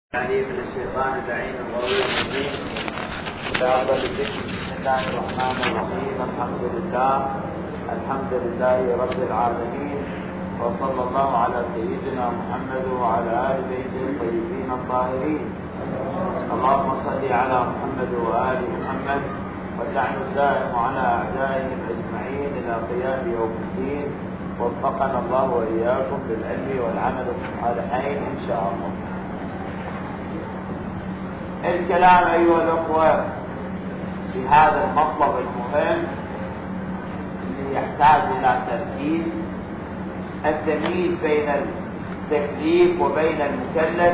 عليه من الشيطان اللعين الغوي الرجيم. بأفضل الذكر بسم الله الرحمن الرحيم. الحمد لله رب العالمين، وصلى الله على سيدنا محمد وعلى آل بيته الطيبين الطاهرين. اللهم صل على محمد وآل محمد، واللعن الدائم على أعدائهم أجمعين إلى قيام يوم الدين. وفقنا الله وإياكم بالعلم والعمل الصالحين إن شاء الله. الكلام أيها الأخوة في هذا المطلب المهم اللي يحتاج إلى تركيز، التمييز بين التكليف وبين المكلف.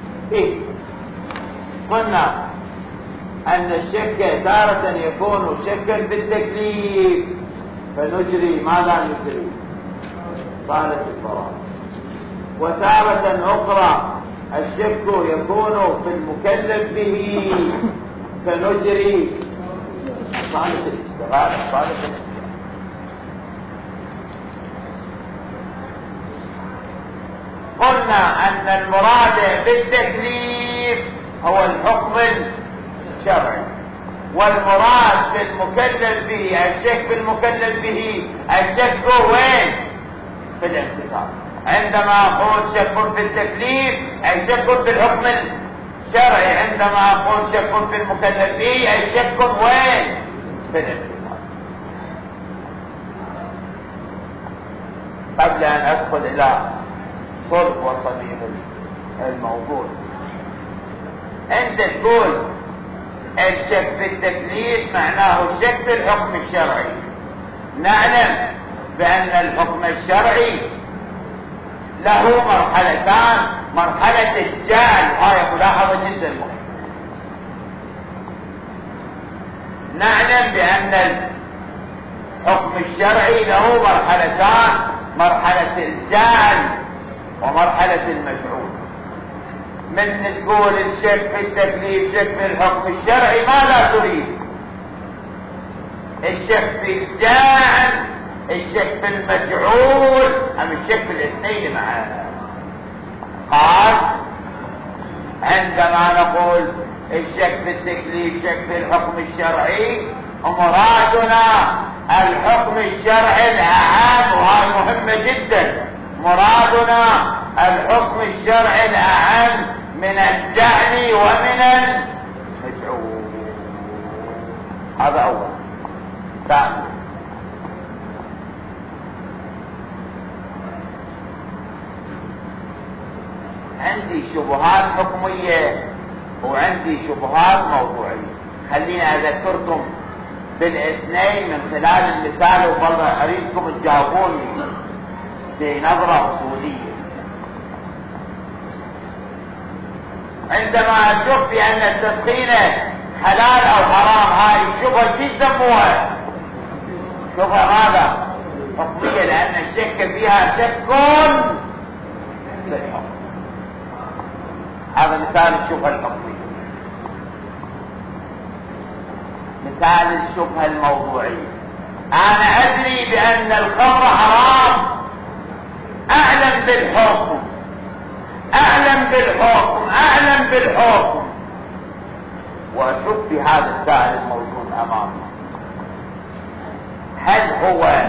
قلنا أن الشك تارة يكون شكا بالتكليف فنجري ما لا نجري صالة الفراغ، وتارة أخرى الشك يكون في المكلف به فنجري صالة الاستغاثة صالة الاستغاثة. قلنا أن المراد بالتكليف هو الحكم الشرعي، والمراد بالمكلف به الشك بالمكلف به الشك وين؟ في الامتثال. عندما أقول شك في التكليف أي شك في الحكم الشرعي، عندما أقول شك في المكلف به أي شك وين؟ في الامتثال. قبل أن أدخل إلى صلب وصميم الموضوع، أنت تقول الشك في التكليف معناه الشك في الحكم الشرعي. نعلم بأن الحكم الشرعي له مرحلتان، مرحلة الجهل وهي ملاحظة جدا مهمة. نعلم بأن الحكم الشرعي له مرحلتان، مرحلة الجهل ومرحلة المجهول. من تقول الشك في التكليف شك في الحكم الشرعي ماذا تريد؟ الشك في الجهل، الشك في المجهول، أم الشك في الاثنين معانا؟ قال عندما نقول الشك في التكليف شك في الحكم الشرعي مرادنا الحكم الشرعي الأعم، وهي مهمة جدا. مرادنا الحكم الشرعي الأعم من الجهل ومن المجهول. هذا أول. ثاني، عندي شبهات حكمية وعندي شبهات موضوعية. خليني أذكركم بالاثنين من خلال المثال، وبالله أريدكم تجاوبوني بنظرة أصولية. عندما أشوف بأن التدخين حلال أو حرام، هاي الشبهة شو يسموها؟ شبهة ماذا؟ حكمية، لأن الشك فيها شك بالحكم. هذا مثال الشبهة الحكمية. مثال الشبهة الموضوعية، أنا أدري بأن الخمر حرام، أعلم بالحكم، أعلم بالحكم، أعلم بالحكم، وأشوف بهذا السائل الموجود أمامي هل هو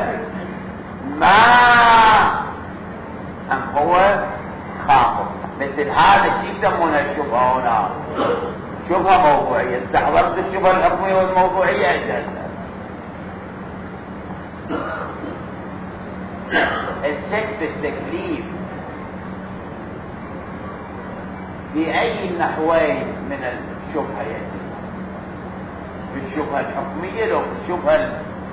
ما أم هو خاطر؟ مثل هذا الشيء يسمونه الشبهة. هنا شبهة موضوعية. استحضرت الشبهة الحكمية والموضوعية أجلسها. الشك في التكليف في أي النحوين من الشبهة يجب؟ في الشبهة الحكمية لو في الشبهة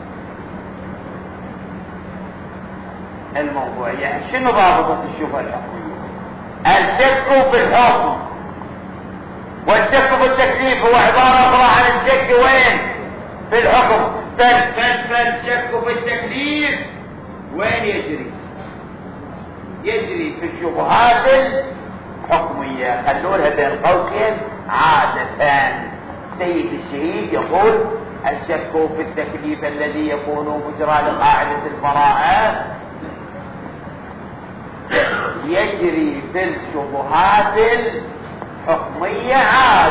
الموضوعية؟ شنو ضابطة الشبهة الحكمية؟ الشك في الحكم، والشك في التكليف هو عبارة أخرى عن الشك وين؟ في الحكم. فالشك في التكليف وين يجري؟ يجري في الشبهات الحكمية. خلولها بين قوسين. عادة سيد الشهيد يقول الشك في التكليف الذي يكون مجرى لقاعدة البراءة يجري في الشبهات الحكمية.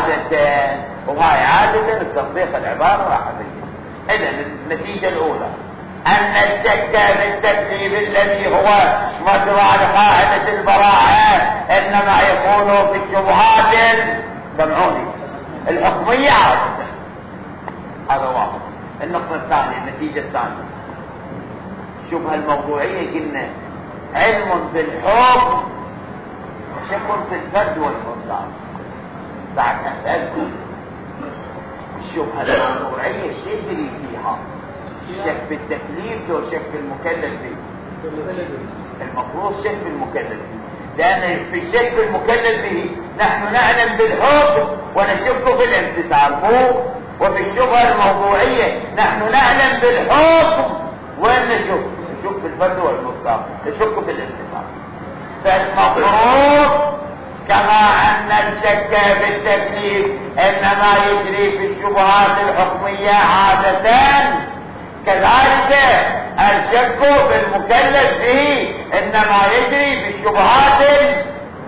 عادة، وهاي عادة بتطبيق العبارة راح تجي. إذا النتيجة الأولى أن الشك بالتكليف الذي هو مجرى لقاعدة البراءة إنما يكون في الشبهات سمعوني الحكمية عادة. هذا واحد. النقطة الثانية، النتيجة الثانية، الشبهة الموضوعية قلنا علم بالحكم وشك في الفرد والمطلق. بعد أسألكم الشبهة الموضوعية شيء يدري فيها شك في التكليف لو شك في المكلف به؟ المفروض شك في المكلف به، لأن في الشك في المكلف به نحن نعلم بالحكم ونشك في الامتثال مو، وفي الشبهة الموضوعية نحن نعلم بالحكم وين نشك في الفرد والمطلق، نشك في الامتثال. فالمفروض كما أن الشك بالتكليف إنما يجري في الشبهات الحكمية عادة، كذلك الشك بالمكلف به إنما يجري في الشبهات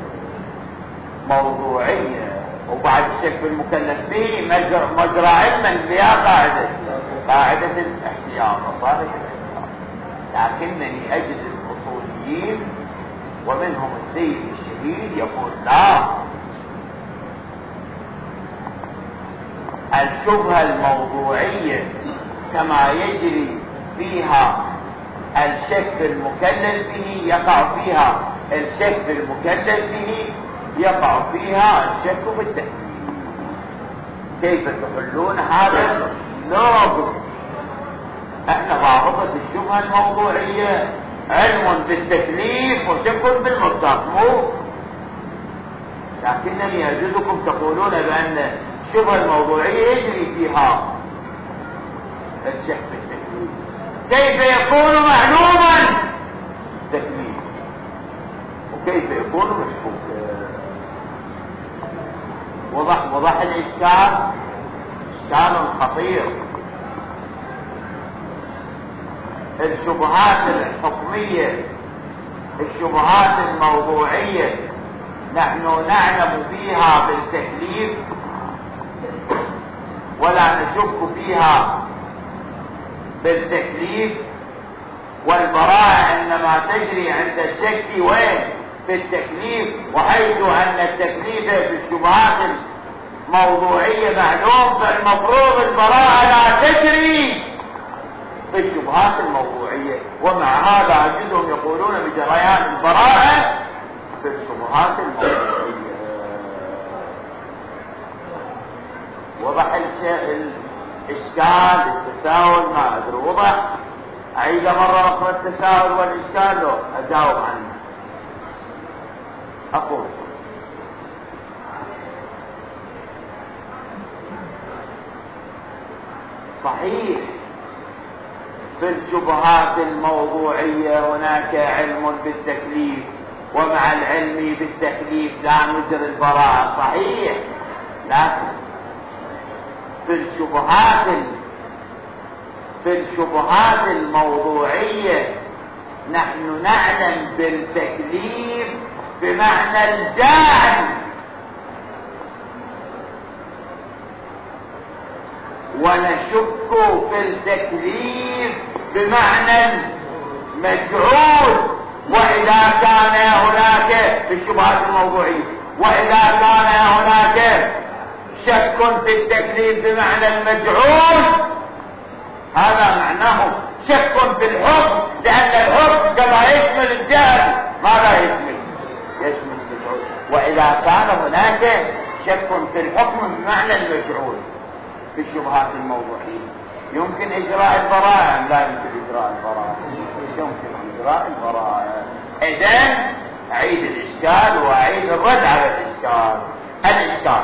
الموضوعية. وبعد الشك بالمكلف به مجرى علما بها قاعدة الاحتياط وصالح الاحتياط. لكنني أجد الأصوليين ومنهم السيد الشهيد يقول لا، الشبهة الموضوعية كما يجري فيها الشك المكلف به يقع فيها الشك المكلف به، يقع فيها الشك بالتكليف. كيف تحلون هذا؟ لا، احنا ضابطة الشبهة الموضوعية علم بالتكليف وشك بالمطلق مو، لكنني أجدكم تقولون بأن الشبهة الموضوعية يجري فيها الشك بالتكليف. كيف يكون معلوما التكليف وكيف يكون مشكوكا؟ وضح الإشكال، إشكال خطير. الشبهات الحكمية، الشبهات الموضوعية نحن نعلم فيها بالتكليف ولا نشك فيها بالتكليف، والبراءة إنما تجري عند الشك وين؟ في التكليف، وحيث أن التكليف في الشبهات الموضوعية معلوم، فالمفروض البراءة لا تجري في الشبهات الموضوعية. ومع هذا أجدهم يقولون بجريان البراءة في الشبهات الموضوعية. وضح الإشكال، التساؤل، ما أدري وضح. أعيد مرة أخرى التساؤل والإشكال لو أجاوب عنه. أقول صحيح في الشبهات الموضوعية هناك علم بالتكليف، ومع العلم بالتكليف لا نجري البراءة، صحيح. لكن في الشبهات الموضوعية نحن نعلم بالتكليف بمعنى الجعل، ونشك في التكليف بمعنى المجعول. وإذا كان هناك في الشبهات الموضوعية، وإذا كان هناك شك في التكليف بمعنى المجعول، هذا معناه شك في الحكم، لأن الحكم كما يشمل الجهل ماذا يشمل المجعول. وإذا كان هناك شك في الحكم بمعنى المجعول في الشبهات الموضوعية، يمكن إجراء البراءة؟ لا يمكن إجراء البراءة. يمكن إجراء البراءة. إذن أعيد الإشكال وأعيد الرد على الإشكال. الإشكال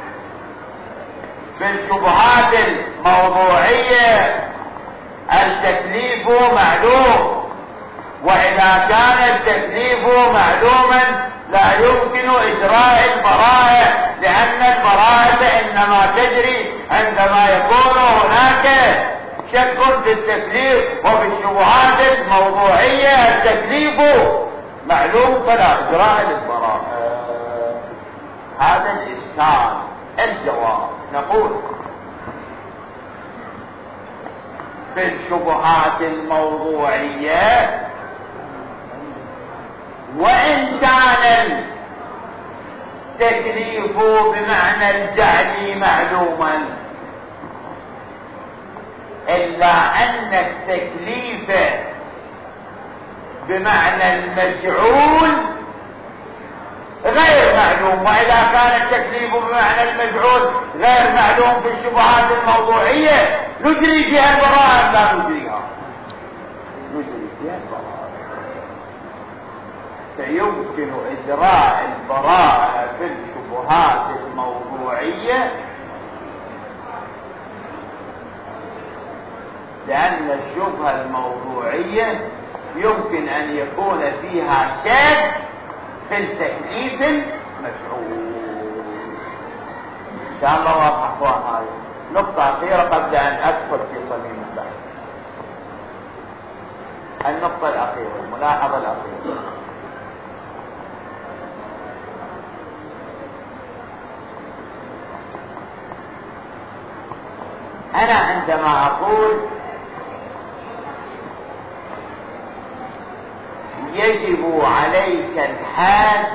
في الشبهات الموضوعية التكليف معلوم، وإذا كان التكليف معلوما لا يمكن إجراء البراءة، لأن البراءة إنما تجري عندما يكون هناك شك في التكليف. وفي الشبهات الموضوعية التكليف معلوم فلا إجراء للبراءة. هذا الإشكال. الجواب نقول في الشبهات الموضوعية وإن كان التكليف بمعنى الجعل معلوما إلا أن التكليف بمعنى المجعول غير معلوم. وإذا كان التكليف بمعنى المجعول غير معلوم في الشبهات الموضوعية نجري فيها البراءة لا نجريها؟ نجري فيها البراءة. فيمكن إجراء البراءة في الشبهات الموضوعية لأن الشبهة الموضوعية يمكن أن يكون فيها شك في التكليف المجعول. إن شاء الله واضح أخوان. هذه نقطة أخيرة قبل أن أدخل في صميم البحث. النقطة الأخيرة، الملاحظة الأخيرة. أنا عندما أقول يجب عليك الحاج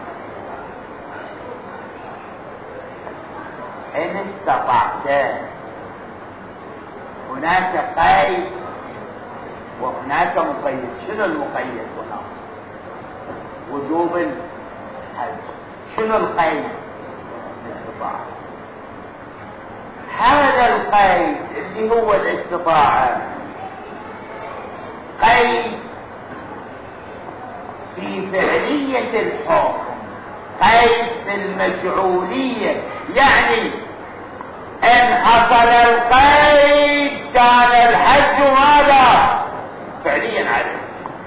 إن استطعت، هناك قيد وهناك مقيد. شنو المقيد هنا؟ وجوب الحج. شنو القيد؟ الاستطاعة. هذا القيد اللي هو الاستطاعة قيد في فعلية الحكم، قيد في المجعولية. يعني ان حصل القيد كان الحج ماذا؟ فعليا عليه.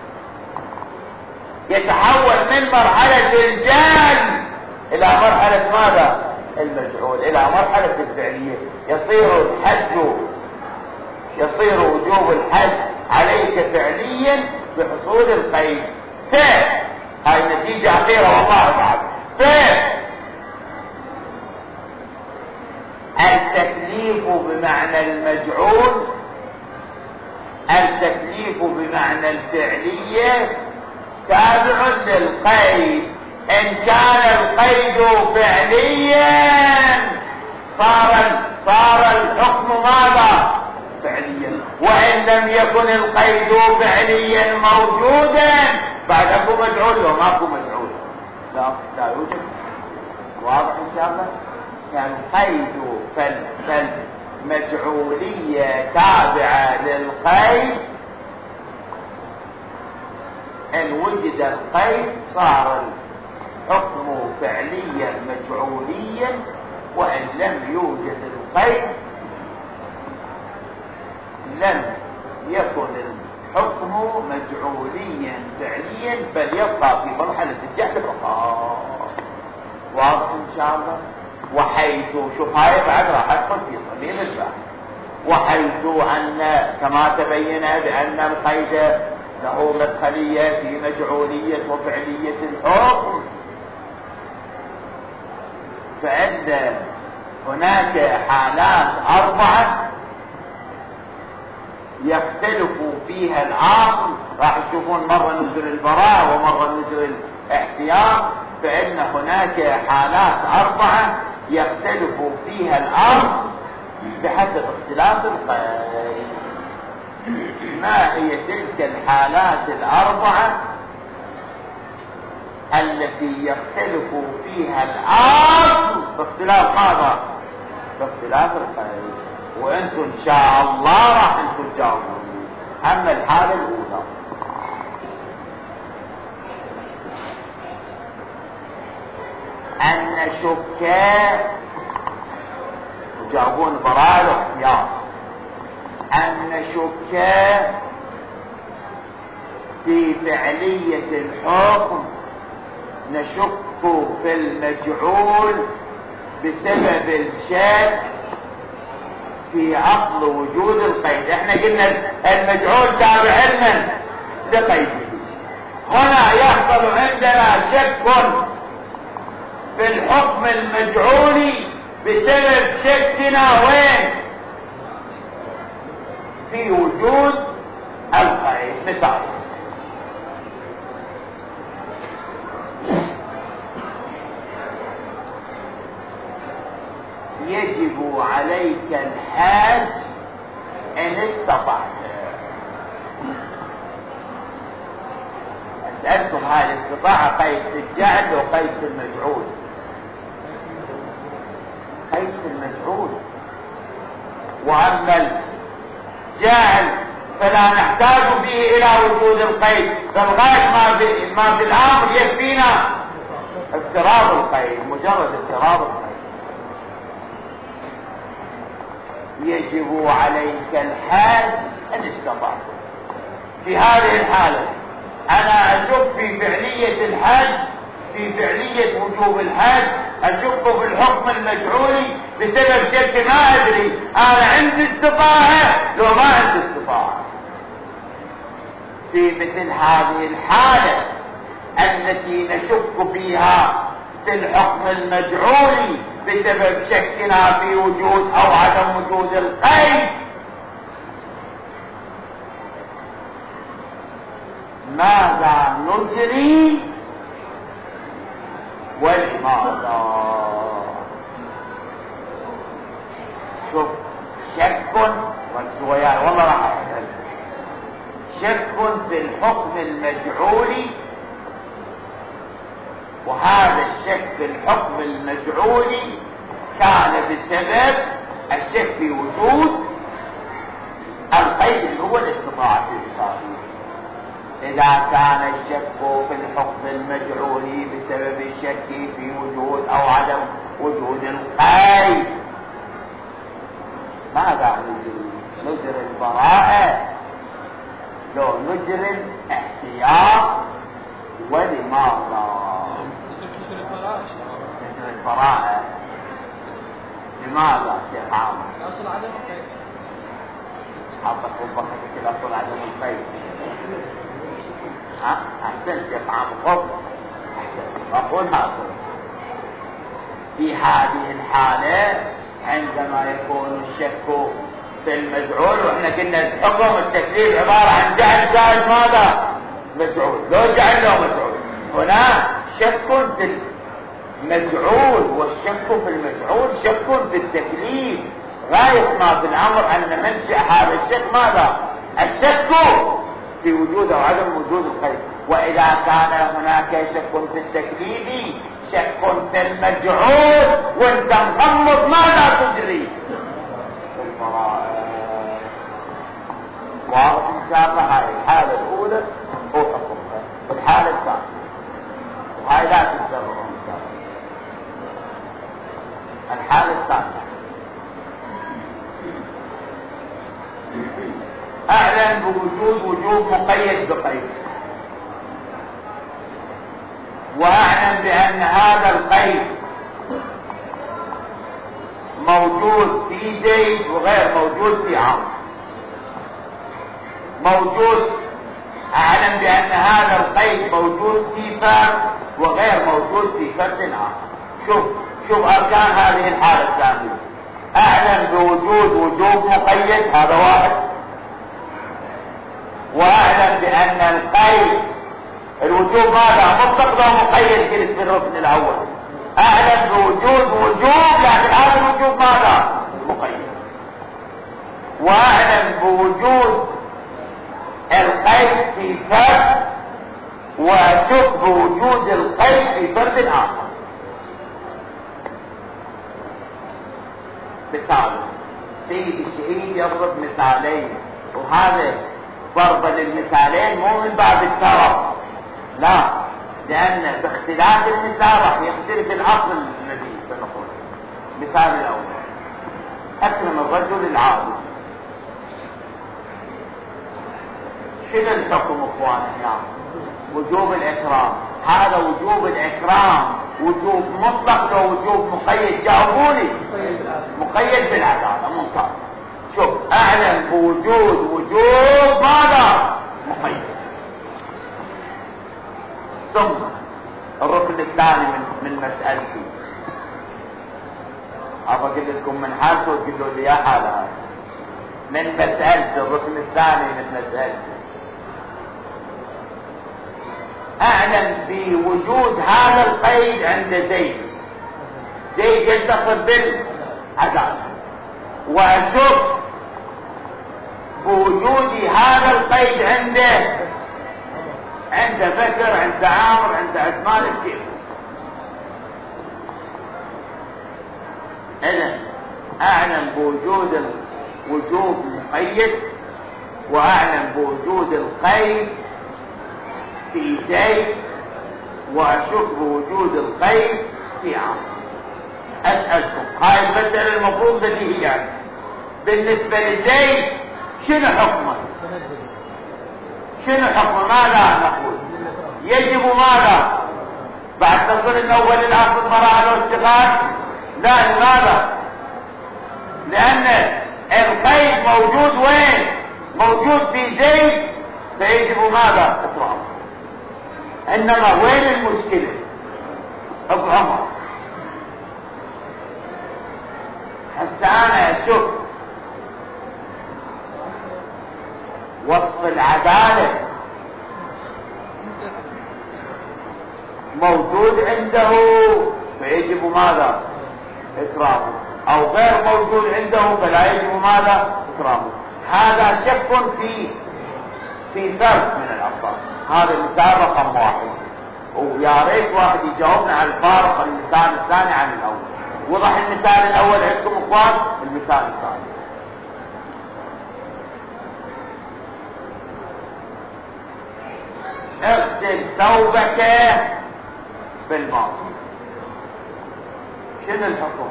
يتحول من مرحلة الجعل الى مرحلة ماذا؟ المجعول، الى مرحلة الفعلية. يصير وجوب الحج عليك فعليا بحصول القيد. هاي نتيجة أخيرة والله بعد. التكليف بمعنى المجعول، التكليف بمعنى الفعلية تابع للقيد. إن كان القيد فعليا صار الحكم ماذا؟ فعليا. وإن لم يكن القيد فعليا موجودا بعد أكو مجعول له ماكو مجعول. لا يوجد. واضح إن شاء الله؟ كان قيد فالمجعولية تابعة للقيد. إن وجد القيد صار الحكم فعليا مجعوليا، وإن لم يوجد القيد لم يكن الحكم مجعوليا فعليا بل يبقى في مرحلة الجهل بقاء. واضح إن شاء الله؟ وحيث شوف هاي بعد راح أدخل في صميم البحث. وحيث أن كما تبين بأن القيد له مدخلية في مجعولية وفعلية الحكم، فإن هناك حالات 4 يختلف فيها العاصل. راح تشوفون مرة نزل البراءة ومرة نزل الاحتياط. فإن هناك حالات 4 يختلف فيها الأمر بحسب اختلاف القيد. ما هي تلك الحالات 4 التي يختلف فيها الأصل باختلاف ماذا؟ باختلاف القيد. وانتم ان شاء الله راح انتم تجاوبون. اما الحالة الاولى ان نشك، تجاوبون براءة الاحتياط، ان نشك في فعلية الحكم، نشك في المجعول بسبب الشك في اصل وجود القيد. احنا قلنا المجعول تابع لمن؟ لقيده. هنا يحصل عندنا شك في الحكم المجعولي بسبب شكنا وين؟ في وجود القيد. مثال: يجب عليك الحاج ان استطعت. اسألكم، هذه الاستطاعة قيد الجعل وقيد المجعول؟ قيد المجعول. واما الجعل فلا نحتاج به الى وجود القيد، فالغاية ما في الامر يكفينا اضطراب القيد، مجرد اضطراب القيد. يجب عليك الحاج ان استطعت. في هذه الحالة انا اشك في فعلية الحج، في فعلية وجوب الحج، اشك في الحكم المجعولي بسبب شك ما ادري انا عندي استطاعة لو ما عندي استطاعة. في مثل هذه الحالة التي نشك فيها في الحكم المجعولي بسبب شكنا في وجود او عدم وجود القيد، ماذا نجري ولماذا؟ شوف، شك والسويان والله راح أحسن. شك في الحكم المجعولي، وهذا الشك في الحكم المجعولي كان بسبب الشك في وجود القيد اللي هو الاستطاعة الإصابية. إذا كان الشك في الحكم المجعولي بسبب الشك في وجود أو عدم وجود القيد، ماذا نجري؟ نجري البراءة لو نجري الاحتياط؟ ولماذا؟ نجري البراءة. لماذا شيخ عامر؟ أصل عدم القيد. حطك وبخك كده أصل عدم القيد. أحسنت يا عامر، خذ أقول هذا. في هذه الحالة عندما يكون الشك في المجعول، واحنا قلنا الحكم التكليف عبارة عن جعل زائد ماذا؟ مجعول. لو جعل له مجعول، هنا شك في المجعول، والشك في المجعول شك في التكليف. غاية ما في الأمر أن منشأ هذا الشك ماذا؟ الشك في وجود أو عدم وجود القيد. وإذا كان هناك شك في التكليف، شك في المجعول، وانت مغمض ماذا تجري؟ واضح ان شاء الله. هاي الحالة الأولى هو حكمها، والحالة الثانية وهاي لا تستمر ان شاء الله. الحالة الثانية: أعلن بوجود وجوب مقيد بقيد، وأعلن بأن هذا القيد موجود في زيد وغير موجود في عمرو. موجود، أعلن بأن هذا القيد موجود في فرد وغير موجود في فرد آخر. شوف أركان هذه الحالة الثانية: أعلن بوجود وجوب مقيد، هذا واحد. وأعلن بأن القيد الوجوب ماذا؟ مطلق له مقيد، قلت في الركن الأول. أعلن بوجود وجوب، لكن هذا الوجوب ماذا؟ مقيد. وأعلن بوجود القيد في فرد، وأشك بوجود القيد في فرد آخر. مثال: سيد الشهيد يضرب مثالين، وهذا ضرب للمثالين مو من باب الترف، لا، لأن باختلاف المثال راح يختلف الأصل الذي سنقول. مثال الأول: أكرم الرجل العابد. شنو الحكم اخواني هنا؟ وجوب الإكرام. هذا وجوب الإكرام وجوب مطلق لو وجوب مقيد؟ جاوبوني. مقيد بالعدالة. ممتاز. شوف، أعلن بوجود وجوب ماذا؟ مقيد. ثم الركن الثاني من مسألتي: ابى اقول لكم من حالته وتقولوا لي يا حالة من مسألة الركن الثاني من مسألة اعلم بوجود هذا القيد عند زيد يتصل بالعدالة، واشوف بوجود هذا القيد عنده عند بكر، عند عامر، عند عثمان كيف. اذا اعلم بوجود وجوب مقيد، واعلم بوجود القيد في زيد، واشك بوجود القيد في عامر. اسالكم هاي المساله المفروض بديهيه يعني. بالنسبه لزيد شنو حكمه؟ ماذا نقول؟ يجب ماذا؟ بعد تصل الاول الاخر براءه واستغاث؟ لا، لماذا؟ لان القيد موجود وين؟ موجود في زيد، فيجب ماذا؟ اطلاق. انما وين المشكله؟ ابو عمر. هسه انا اشوف وصف العدالة موجود عنده فيجب ماذا؟ إكرامه، أو غير موجود عنده فلا يجب ماذا؟ إكرامه. هذا شك في فرق من الأفراد. هذا المثال رقم 1، ويا ريت واحد يجاوبنا على الفارق المثال الثاني عن الأول. وضح المثال الأول عندكم اخوان؟ المثال الثاني اغسل ثوبك بالماء. شنو الحكم؟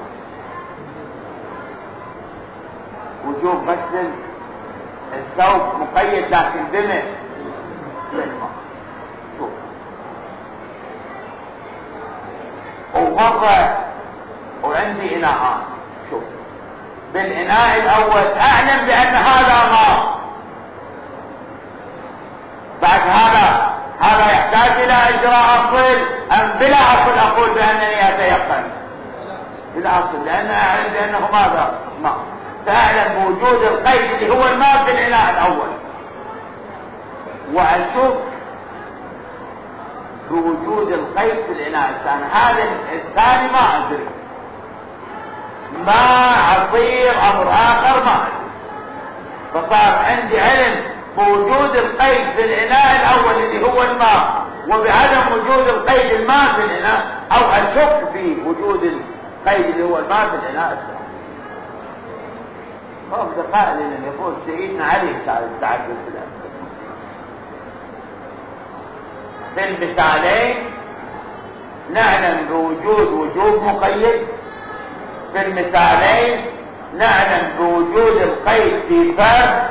وجوب غسل الثوب مقيد لكن بالماء. شوف، ومرة وعندي إناءان. شوف، بالإناء الأول أعلم بأن هذا ماء، بعد هذا يحتاج إلى إجراء أصل أم بلا أصل أقول بأنني أتيقن؟ بلا أصل، لأن أعلم بأنه ماذا؟ ماء. فأعلم بوجود القيد اللي هو الماء في الإناء الأول، وأشوف بوجود القيد في الإناء الثاني. هذا الثاني ما أدري، ما عصير أمر آخر ما أدري. فصار عندي علم بوجود القيد في الإناء الأول اللي هو الماء، وبعدم وجود القيد الماء في الإناء، أو أشك في وجود القيد اللي هو الماء في الإناء الثاني. هذا قائل أن يقول سيدنا علي سأل التعدد في المثالين نعلم بوجود وجوب مقيد، في المثالين نعلم بوجود القيد في فرد،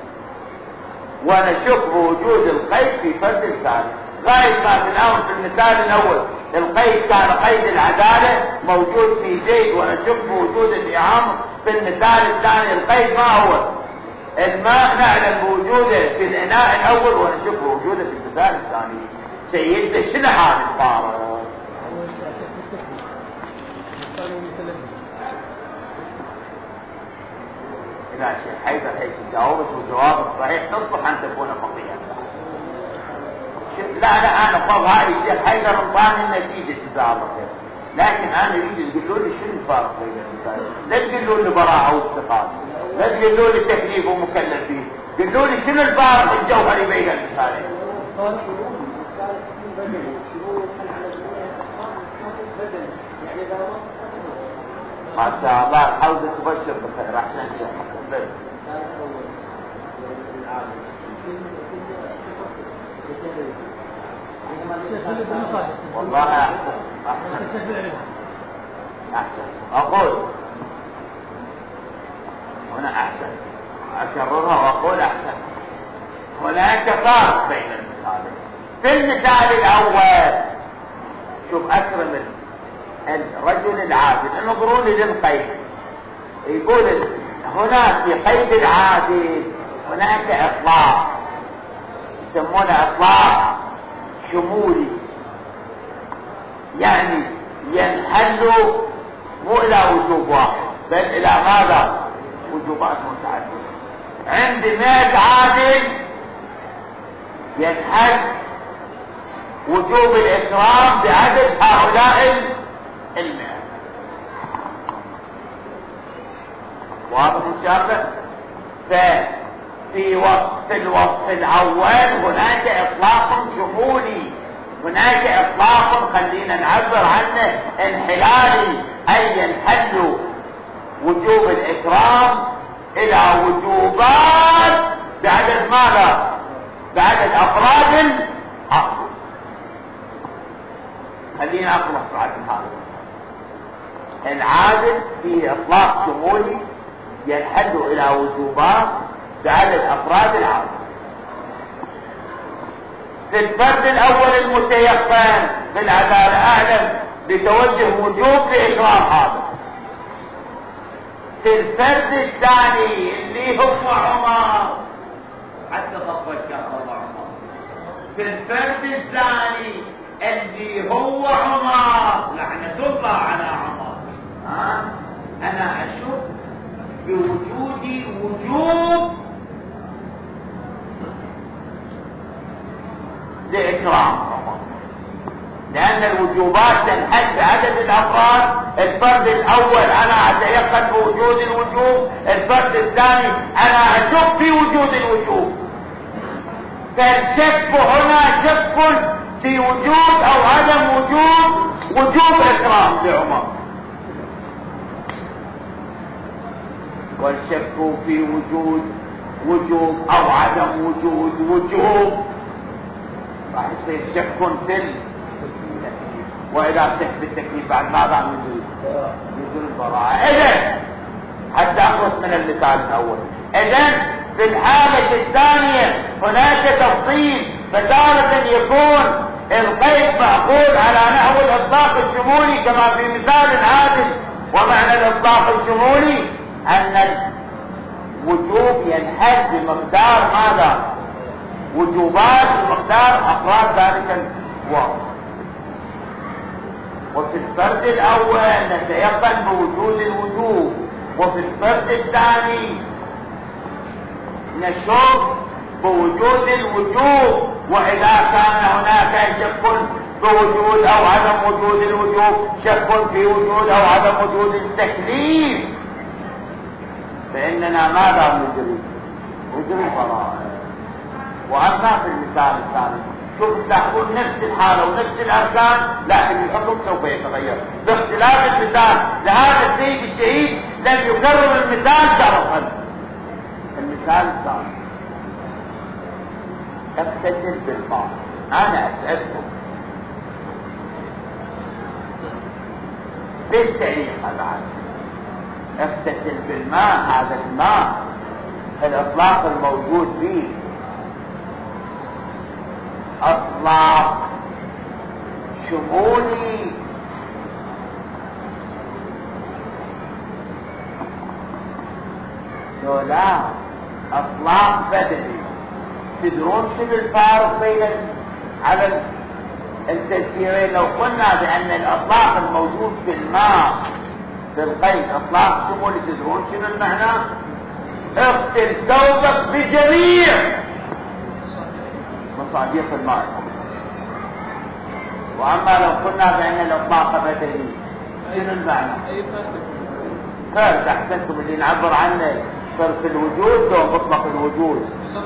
ونشك بوجود القيد في فرد الثاني. غاية ما تناول في المثال الأول القيد كان قيد العدالة موجود في زيد، ونشك بوجود الإعامة. في المثال الثاني القيد ما هو؟ الماء، نعلم بوجوده في الإناء الأول ونشك بوجوده في المثال الثاني. سيدنا شنو هذا الفارق؟ لا شيخ حيدر هيك جاوبت والجواب الصحيح تصلح ان تكون فقيها. لا انا فرض هاي الشيخ حيدر انطاني النتيجه جزاه الله خير، لكن انا اريد تقولوا لي شنو الفارق بين المثالين. لا تقولوا لي براءه واستقامه، لا تقولوا لي تكليف ومكلف فيه، قولوا لي شنو الفارق الجوهري بين المثالين. ما شاء الله الحوزه تبشر بخير. احسن شيء والله احسن اقول هنا احسن، اكررها واقول احسن. هناك فرق بين المثالين. في المثال الاول شوف اكرم الرجل العادل، انظروا لي للقيد، يقول هناك في قيد العادل هناك اطلاق يسمونه اطلاق شمولي، يعني ينحل مو الى وجوب واحد بل الى ماذا؟ وجوبات متعددة. عند 100 عادل ينحل وجوب الإكرام بعدد هؤلاء 100. واضح إن شاء الله؟ ففي الوصف الأول هناك إطلاق شمولي، هناك إطلاق خلينا نعبر عنه انحلالي، أي ينحل وجوب الإكرام إلى وجوبات بعدد ماذا؟ بعدد أفراد عقل. خلينا أخلص بعد هذا. العادل في إطلاق شمولي ينحل إلى وجوبات بعدد أفراد العقل. في الفرد الأول المتيقن بالعدالة أعلم بتوجه وجوب لإكرام هذا. في الفرد الثاني اللي هو عمر، حتى ضبط الله عمر، في الفرد الثاني اللي هو عمر لعنة الله على عمر، أنا أشوف بوجود وجوب لإكرام عمر، لأن الوجوبات تنحل بعدد الأفراد. الفرد الأول أنا أتيقن بوجود الوجوب، الفرد الثاني أنا أشك في وجود الوجوب. فالشك هنا شك في وجود أو عدم وجوب إكرام لعمر، والشك في وجوب أو عدم وجوب راح يصير شك في وإذا شك بالتكليف بعد ماذا يجوز البراءة. إذن حتى أخلص من المثال الأول، إذن في الحالة الثانية هناك تفصيل، فتارة يكون القيد معقول على نحو الإطلاق الشمولي كما في مثال عادل. ومعنى الإطلاق الشمولي أن الوجوب ينحل بمقدار ماذا؟ وجوبات بمقدار أفراد ذلك الوقت. وفي الفرد الأول نتيقن بوجود الوجوب، وفي الفرد الثاني نشك بوجود الوجوب. وإذا كان هناك شك بوجود أو عدم وجود الوجوب، شك في وجود أو عدم وجود التكليف، فإننا ماذا نجري الفرائض. وأما في المثال الثاني شوف تأخذ نفس الحالة ونفس الأركان لكن الحكم سوف يتغير باختلاف المثال. لهذا السيد الشهيد لم يكرر المثال شرفا. المثال الثاني اغتسل بالماء. أنا أسألكم بالتاريخ الآن، اغتسل بالماء، هذا الماء الإطلاق الموجود فيه اطلاق شمولي لا اطلاق بدني. تدرون شنو الفارق بين على التفسيرين؟ لو قلنا بان الاطلاق الموجود في الماء في القيد اطلاق شمولي، تدرون شنو المعنى؟ اغسل ثوبك بجميع مصاديق الماء. واما لو قلنا بان الاطلاق بدني شنو المعنى؟ فرد. احسنتم اللي نعبر عنه صرف الوجود لو مطلق الوجود.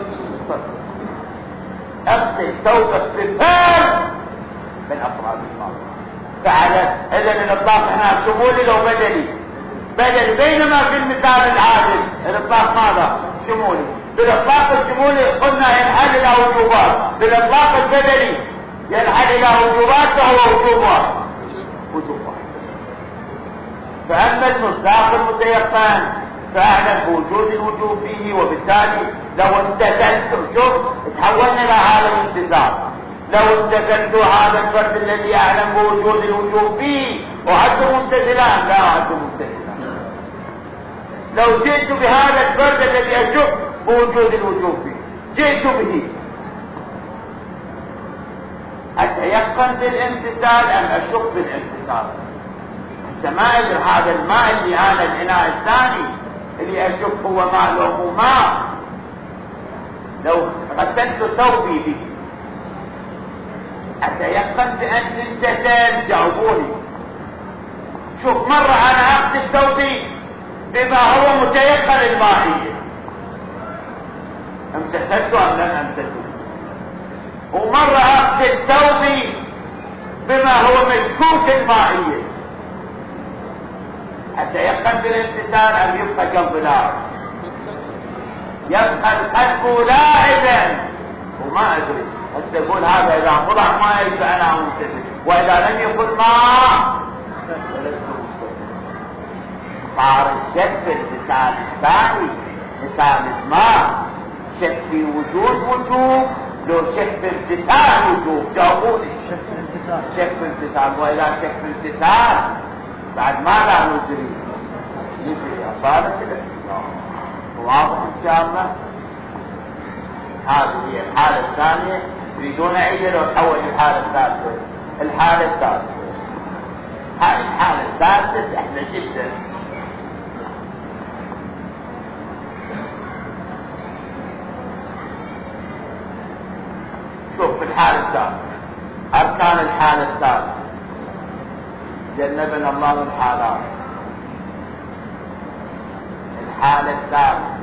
اغسل ثوبك بفرد من افراد الماء. فعلى اذن الاطلاق هنا شمولي لو بدني، بينما في المثال العادل الاطلاق ماذا؟ شمولي. بالاطلاق الشمولي قلنا ينحل الى وجوبات، بالاطلاق البدني ينحل الى وجوبات فهو وجوب واحد. فاما المصداق المتيقن فاعلم بوجود الوجوب فيه، وبالتالي لو امتثلتم شوف تحولنا الى هذا الامتثال. لو امتثلت هذا الفرد الذي يعلم بوجود الوجوب فيه وعد ممتثلا، لا عد ممتثلا. لو جئت بهذا الفرد الذي اشك بوجود الوجوب فيه، جئت به، أتيقن بالامتثال أم أشك بالامتثال؟ انت ما ادري هذا الماء اللي انا الاناء الثاني اللي اشوف هو ماء لو مو ماء، لو غسلت ثوبي به اتيقن بان انت تجاوبوني. شوف مرة انا اغسل ثوبي بما هو متيقن المائية، امتثلت ام لم امتثل، ومرة اغسل ثوبي بما هو مشكوك المائية، اتيقن بالامتثال ام يبقى قلب لاعب؟ يبقى القلب لاعبا وما ادري. هسه يقول هذا اذا طلع ماء فانا ممتثل، واذا لم يكن ماء صار الشك في الامتثال الثاني مثال ماء. شك في وجود لو شك في امتثال وجوب؟ جاوبوني. شك في امتثال، واذا شك في امتثال بعد ماذا نجري؟ اصالة الاختيار. واضح ان شاء الله؟ هذه هي الحالة الثانية. تريدون اعيد لو تحول الحالة الثالثة؟ الحالة الثالثة هذه الحالة الثالثة سهلة جدا. شوف في الحالة الثالثة أركان الحالة الثالثة، جنبنا الله الحالات. الحالة الثالثة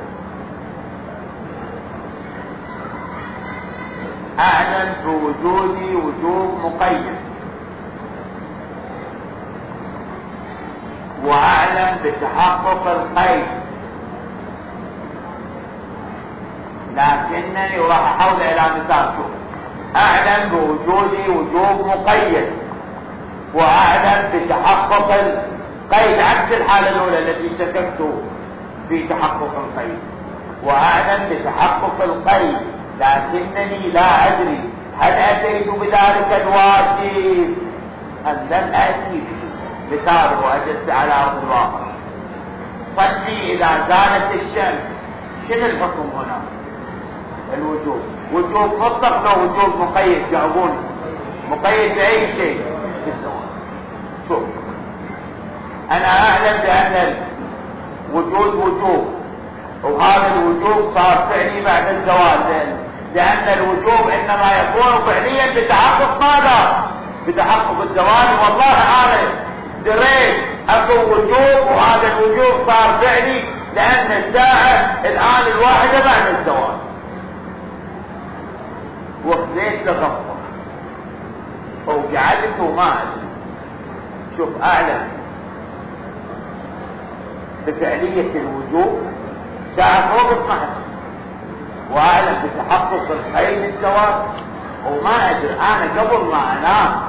أعلم بوجودي وجوب مقيد، وأعلم بتحقق القيد، لكنني وراح أحول إلى مثال. شوف أعلم بوجودي وجوب مقيد، وأعلم بتحقق القيد عكس الحالة الأولى التي شككت في تحقق القيد، وأعلم بتحقق القيد لكنني لا أدري هل أتيت بذلك الواجب أم لم أتي به. مثال وأجلس على أرض الواقع، صلي إذا زالت الشمس، شنو الحكم هنا؟ الوجوب. وجوب مطلق لو وجوب مقيد؟ جاوبوني. مقيد بأي شيء؟ بالزوال. شوف أنا أعلم بأن الوجود وجوب، وهذا الوجوب صار فعلي بعد الزوال، لأن الوجوب إنما يكون فعليا بتحقق ماذا؟ بتحقق الزوال. والله أنا دريت أكو وجوب وهذا الوجوب صار فعلي لأن الساعة الآن 1 بعد الزوال، وخذيت لغفر وجعلته ما أدري. شوف أعلم بفعلية الوجوب ساعة فوق 12، وأعلم بتحقق القيد الزواج وما أدري. أنا قبل ما أنام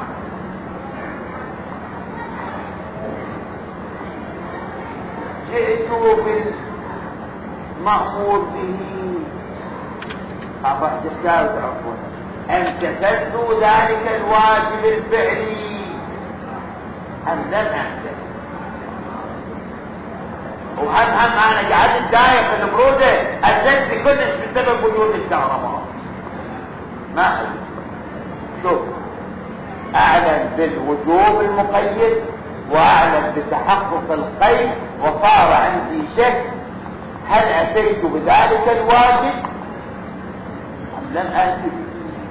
جئت بالمأمور به، أبا تجاوز عفوا، امتثلت ذلك الواجب الفعلي أم لم أمتثل؟ وهل أنا قاعد دايق في البرودة أزلت كلش بسبب وجود الكهرباء؟ ما أدري. شوف أعلم بالوجوب المقيد، وأعلم بتحقق القيد، وصار عندي شك هل أتيت بذلك الواجب أم لم أتي به؟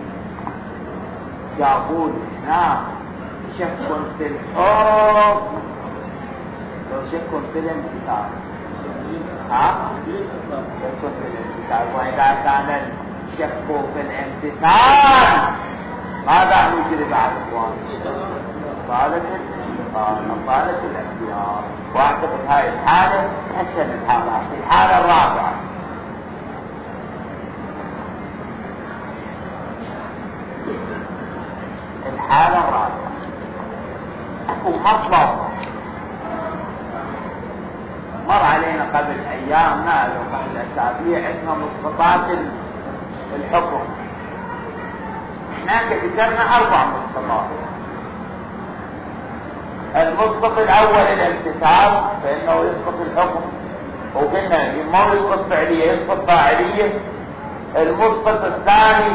جابوني نعم. شك في الحكم لو شك في الامتثال. شك في الامتثال، وإذا كان الشك في الامتثال ماذا نجري بعد اخوان؟ طالت الاختيار. واعتقد هاي الحالة أسهل الحالات. الحالة الرابعة اكو مطلب مر علينا قبل ايام او قبل اسابيع اسمه مسقطات الحكم. هناك ذكرنا 4 مسقطات. المسقط الاول الامتثال فانه يسقط الحكم، وقلنا ما يسقط فعليه يسقط فاعليه. المسقط الثاني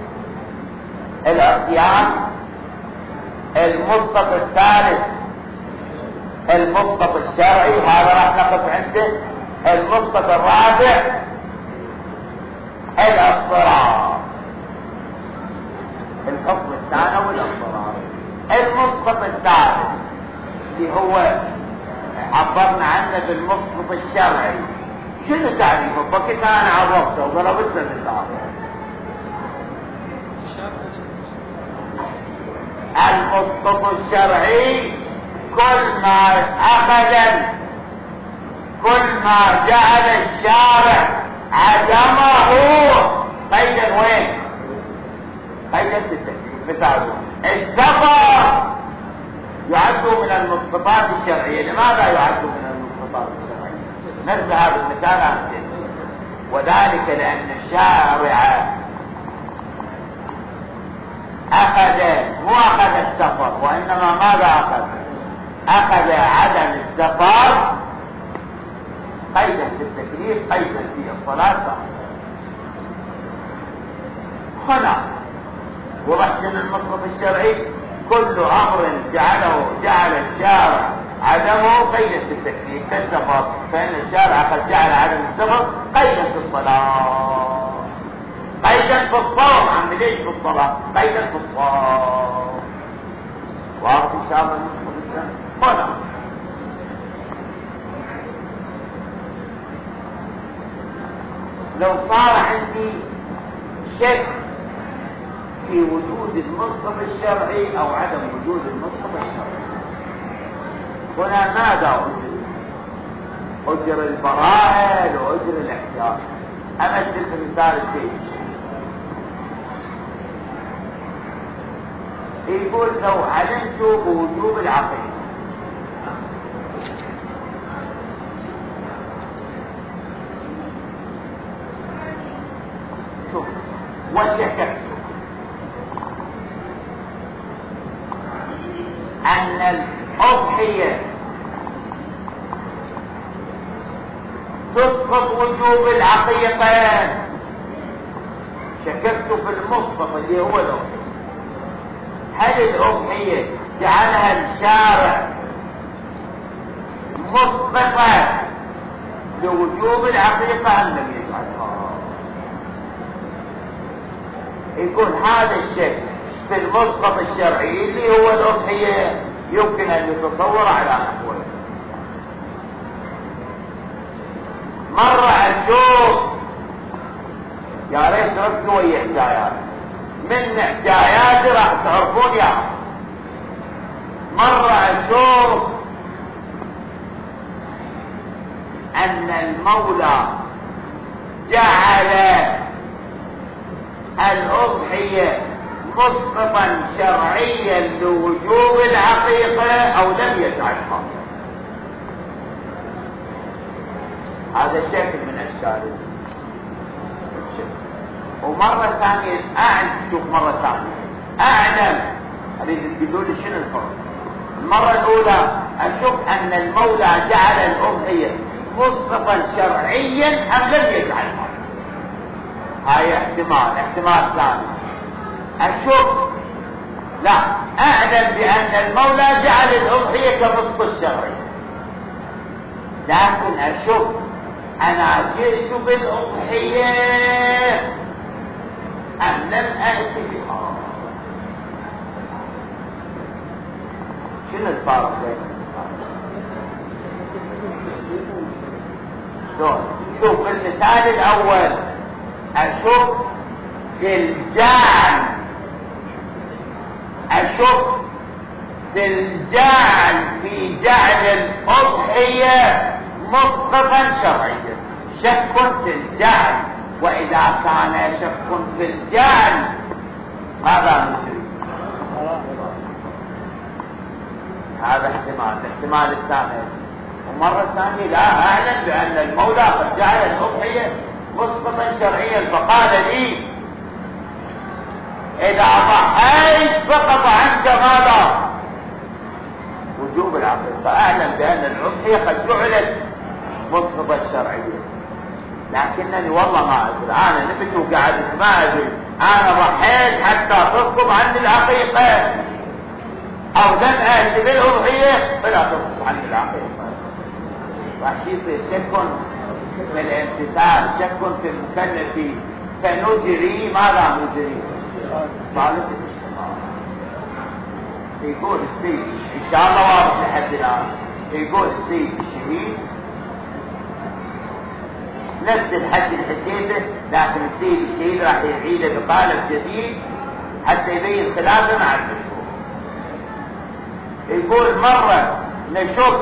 العصيان. المسقط الثالث المسقط الشرعي هذا راح نقف عنده. المسقط الرابع الاضطرار، الحكم الثانوي الاضطرار. المسقط الثالث اللي هو عبرنا عنه بالمسقط الشرعي، شنو تعريفه؟ فكيت انا عرفته وضربت مثال. المسقط الشرعي كل ما جعل الشارع عدمه قيدا وين؟ قيدا بالتكليف. مثال السفر يعد من المسقطات الشرعية. لماذا يعد من المسقطات الشرعية؟ نرجع هذا المثال عن وذلك لأن الشارع مو أخذ السفر، وإنما ماذا أخذ عدم السفر قيدا في التكليف، قيدا في الصلاة. هنا وبحثنا المسقط الشرعي كل أمر جعل الشارع عدمه قيدا في التكليف كالسفر، فإن الشارع قد جعل عدم السفر قيدا في الصلاة، قيدا في الصوم. عم ليش في الصلاة؟ قيدا في الصوم. واضح إن شاء الله هنا. لو صار عندي شك في وجود المسقط الشرعي او عدم وجود المسقط الشرعي، هنا ماذا اجر البراءة واجر الاحتياط. امثل في مثال الجيش، يقول لو علمت بوجوب العقيدة وشككت أن الأضحية تسقط وجوب العقيقة، شككت في المسقط اللي هو الأضحية. هل الأضحية جعلها الشارع مسقطة لوجوب العقيقة أم لم يجعلها؟ يكون هذا الشيء في المسقط الشرعي اللي هو الأضحية يمكن أن يتصور على نحوه. مرة أشوف يا ريت ركزوا ويا حكايات من حكاياتي راح تعرفون ياها. مرة أشوف أن المولى جعل الأضحية مسقطا شرعيا لوجوب العقيقة أو لم يجعلها. هذا شكل من أشكاله. ومرة ثانية شوف مرة ثانية أعلم أريد تقول لي شنو الفرق. المرة الأولى أشوف أن المولى جعل الأضحية مسقطا شرعيا أم لم يجعلها. هاي احتمال ثاني. أشوف لا أعلم بأن المولى جعل الأضحية كمسقط شرعي، لكن أشوف أنا جئت بالأضحية أم لم أأتي بها. شنو الفارق بين شوف المثال الأول أشوف في الجعل، أشوف في الجعل في جعل الأضحية مسقطا شرعيا. شك في الجعل، وإذا كان شك في الجعل ماذا نسوي؟ هذا الاحتمال الثاني. ومرة ثانية لا أعلم بأن المولى قد جعل الأضحية مسقطا شرعيا فقال لي إذا ضحيت سقط عنك ماذا؟ وجوب العقيقة. فأعلم بأن الأضحية قد جعلت مسقطا شرعيا، لكنني والله ما أدري. أنا نبت وقعدت ما أدري، أنا ضحيت حتى تسقط عني العقيقة. او لم اتي بالاضحيه فلا تصح عن العقيقه. راح يصير شك في الامتثال، شك في المكلف، فنجري ماذا نجري؟ صالح الاجتماع. يقول السيد ان شاء الله واضح لحد الان. يقول السيد الشهيد نفس الحد الحكيته، لكن السيد الشهيد راح يعيده بقالب جديد حتى يبين خلافه مع المشهور. يقول مرة نشك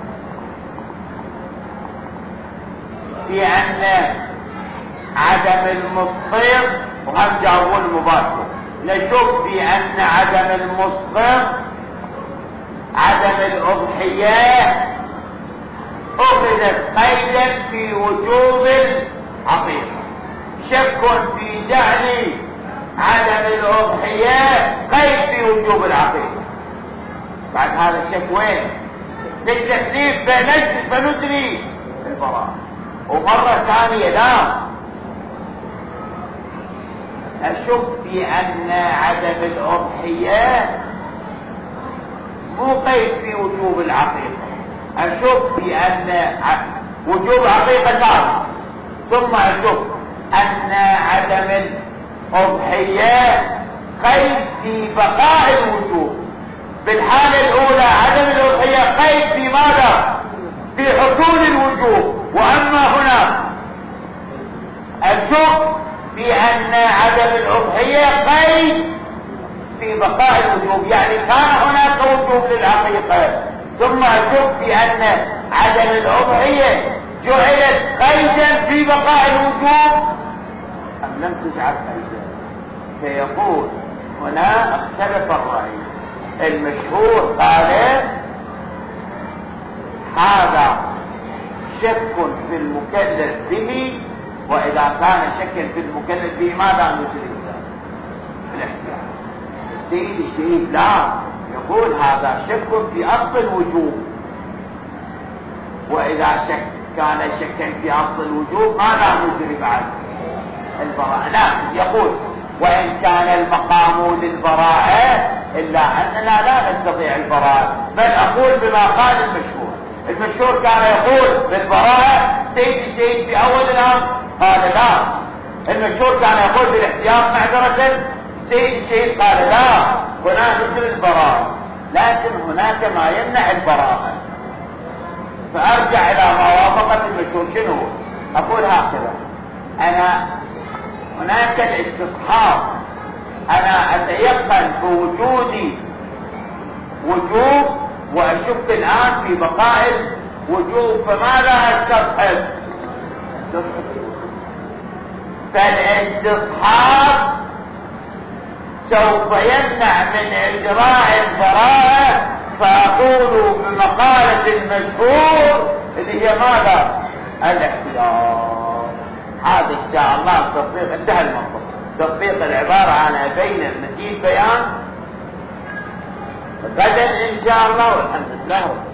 في أن عدم المصدر، وهرجع أقول مباشر، نشك في أن عدم المصدر عدم الأضحية أخذت قيدا في وجوب العقيقة. شك في جعل عدم الأضحية قيد في وجوب العقيقة. بعد هذا الشك وين؟ للتكليف فندري البراءة. ومرة ثانية لا أشك في أن عدم الأضحية مو قيد في وجوب العقيقة. أشك في أن وجوب العقيقة ثابت، ثم أشك أن عدم الأضحية قيد في بقاء الوجوب. بالحالة الأولى عدم الأضحية قيد في ماذا؟ في حصول الوجوب. وأما هنا أشك في أن عدم الأضحية قيد في بقاء الوجوب، يعني كان هناك وجوب للعقيقة، ثم أشك في أن عدم الأضحية جعلت قيدا في بقاء الوجوب أم لم تجعل قيدا. فيقول هنا اختلف الرأي. المشهور قال هذا شك في المكلف به، وإذا كان شكا في المكلف به ماذا نجري؟ الاحتياط. السيد الشهيد لا، يقول هذا شك في أصل الوجوب، وإذا كان شكا في أصل الوجوب ماذا نجري بعد؟ البراءة. لا، يقول وإن كان المقام للبراءة إلا أننا لا نستطيع البراءة، بل أقول بما قال المشهور. المشهور كان يقول بالبراءة، سيد الشهيد في أول الأمر قال لا. المشهور كان يقول بالاحتياط معذرة، سيد الشهيد قال لا، هنا مثل البراءة، لكن هناك ما يمنع البراءة. فأرجع إلى موافقة المشهور. شنو أقول؟ هكذا أنا هناك الاستصحاب، أنا أتيقن بوجود وجوب وأشك الآن في بقاء الوجوب، فماذا أستصحب؟ فالاستصحاب سوف يمنع من إجراء البراءة، فأقول بمقالة المشهور اللي هي ماذا؟ الاحتياط. هذا إن شاء الله التطبيق انتهى الموضوع. تطبيق العبارة عن بين مزيد بيان غدا إن شاء الله، والحمد لله.